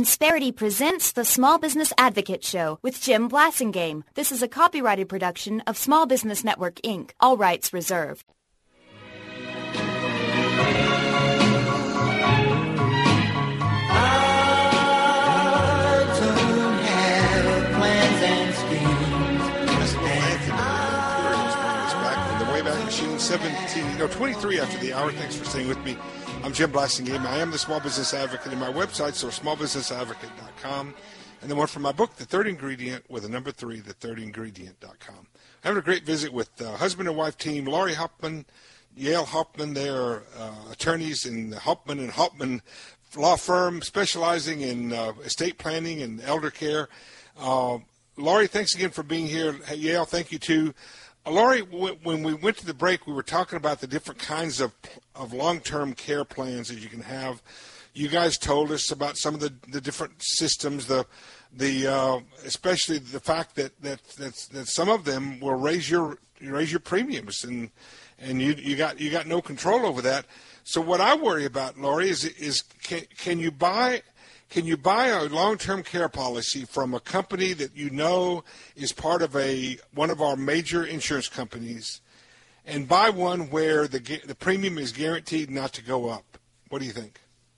Insperity presents the Small Business Advocate Show with Jim Blasingame. This is a copyrighted production of Small Business Network, Inc. All rights reserved. Machine 23 after the hour. Thanks for staying with me. I'm Jim Blasingame. I am the Small Business Advocate in my website, so smallbusinessadvocate.com. And then one from my book, The Third Ingredient, with a number 3, thethirdingredient.com. Having a great visit with husband and wife team, Laurie Hauptman, Yale Hauptman. They are attorneys in the Hauptman & Hauptman law firm specializing in estate planning and elder care. Laurie, thanks again for being here. Yale, thank you too. Laurie, when we went to the break, we were talking about the different kinds of long-term care plans that you can have. You guys told us about some of the different systems, especially the fact that some of them will raise your premiums, and you got no control over that. So what I worry about, Laurie, is can you buy a long-term care policy from a company that you know is part of one of our major insurance companies, and buy one where the premium is guaranteed not to go up? What do you think?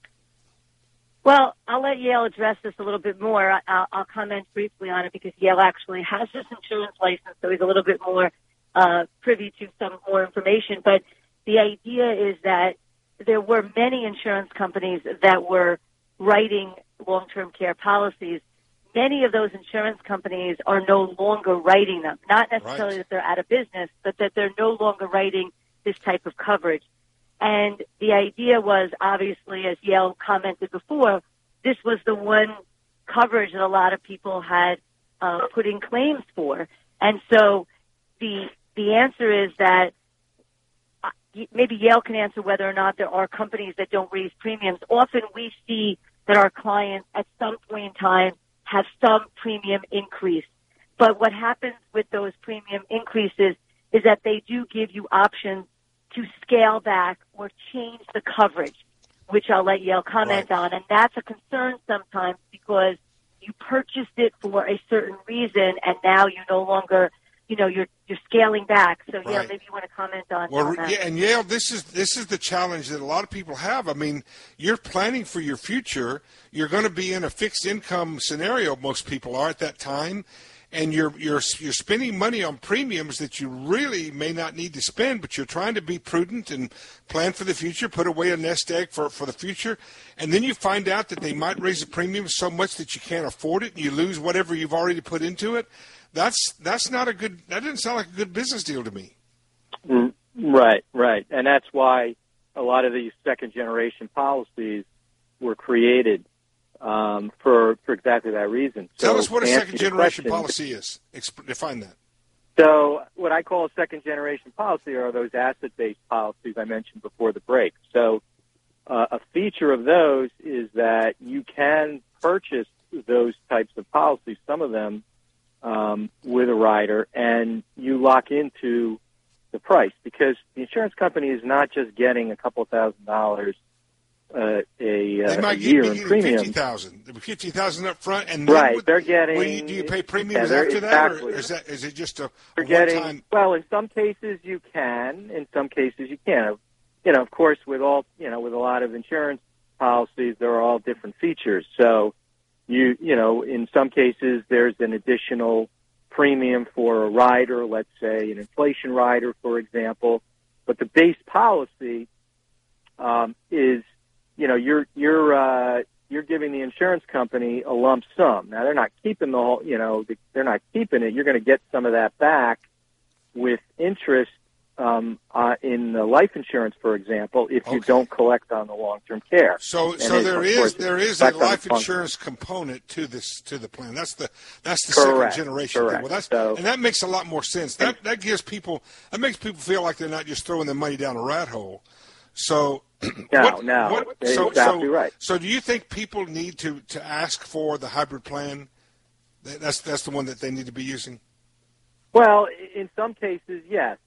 Well, I'll let Yale address this a little bit more. I'll comment briefly on it because Yale actually has this insurance license, so he's a little bit more privy to some more information. But the idea is that there were many insurance companies that were writing long-term care policies. Many of those insurance companies are no longer writing them. Not necessarily that they're out of business, but that they're no longer writing this type of coverage. And the idea was, obviously, as Yale commented before, this was the one coverage that a lot of people had put in claims for. And so the answer is that maybe Yale can answer whether or not there are companies that don't raise premiums. Often we see that our clients at some point in time have some premium increase. But what happens with those premium increases is that they do give you options to scale back or change the coverage, which I'll let Yale comment on. And that's a concern sometimes because you purchased it for a certain reason and now you no longer, you're scaling back. So, Yale, maybe you want to comment on that. Yeah, and Yale, this is the challenge that a lot of people have. I mean, you're planning for your future. You're going to be in a fixed income scenario, most people are at that time, and you're spending money on premiums that you really may not need to spend, but you're trying to be prudent and plan for the future, put away a nest egg for the future, and then you find out that they might raise the premium so much that you can't afford it, and you lose whatever you've already put into it. That's not a good. That doesn't sound like a good business deal to me. Right, and that's why a lot of these second-generation policies were created for exactly that reason. Tell us what a second-generation policy is. Define that. So, what I call a second-generation policy are those asset-based policies I mentioned before the break. So, a feature of those is that you can purchase those types of policies. Some of them. With a rider, and you lock into the price because the insurance company is not just getting a couple $1,000 a year in premium. $50,000 up front, and they're getting. Do you pay premiums after exactly. that, or is it just a one-time? Well, in some cases you can, in some cases you can't. Of course, with a lot of insurance policies, there are all different features. So. In some cases, there's an additional premium for a rider, let's say an inflation rider, for example. But the base policy is, you're giving the insurance company a lump sum. Now they're not keeping the whole, they're not keeping it. You're going to get some of that back with interest. In the life insurance, for example, if you don't collect on the long-term care. So there is a life insurance component to the plan. That's the second generation thing. Well, and that makes a lot more sense. That makes people feel like they're not just throwing their money down a rat hole. So exactly right. So do you think people need to ask for the hybrid plan? That's the one that they need to be using. Well, in some cases, yes.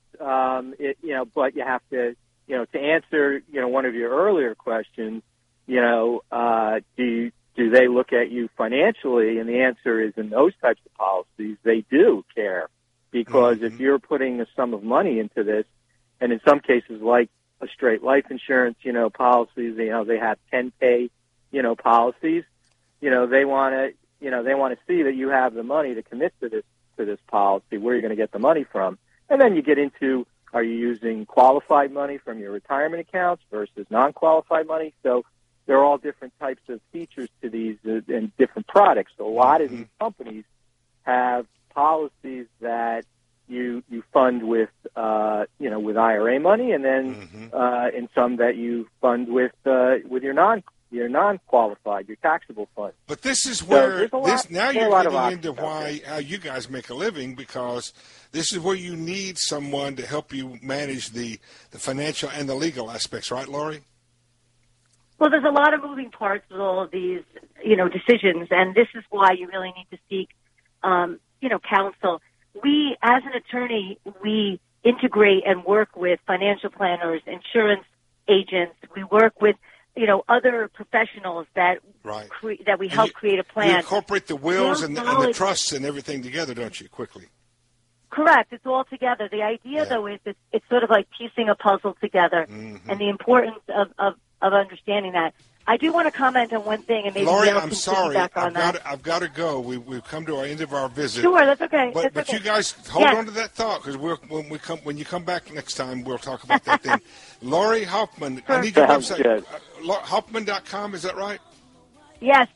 But you have to, to answer, one of your earlier questions, do do they look at you financially? And the answer is, in those types of policies, they do care, because if you're putting a sum of money into this, and in some cases, like a straight life insurance, policies, they have 10K, policies, they want to see that you have the money to commit to this policy, where you're going to get the money from. And then you get into, are you using qualified money from your retirement accounts versus non-qualified money? So there are all different types of features to these and different products. So a lot of these companies have policies that you fund with with IRA money, and then in some that you fund with your non-qualified, your taxable fund. But this is where now you're getting into how you guys make a living, because this is where you need someone to help you manage the financial and the legal aspects, right, Lori? Well, there's a lot of moving parts with all of these, decisions, and this is why you really need to seek, counsel. We, as an attorney, we integrate and work with financial planners, insurance agents. We work with, other professionals that that we help create a plan. You incorporate the wills and the trusts and everything together, don't you, quickly? Correct. It's all together. The idea, though, is it's sort of like piecing a puzzle together, and the importance of understanding that. I do want to comment on one thing, and maybe Lori, Gail I'm can sorry, back on that. I've got to go. We've come to our end of our visit. Sure, that's okay. But you guys hold on to that thought, because when you come back next time, we'll talk about that thing. Lori Hauptman, I need your website. Hauptman.com, is that right? Yes,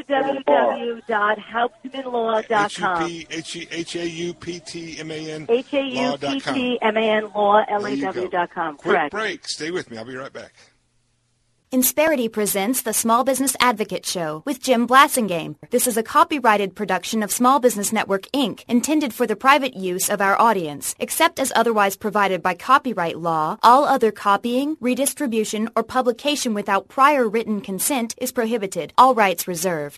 www.hauptmanlaw.com. Hauptman law.com. Quick Correct. break. Stay with me. I'll be right back. Insperity presents the Small Business Advocate Show with Jim Blasingame. This is a copyrighted production of Small Business Network, Inc., intended for the private use of our audience. Except as otherwise provided by copyright law, all other copying, redistribution, or publication without prior written consent is prohibited. All rights reserved.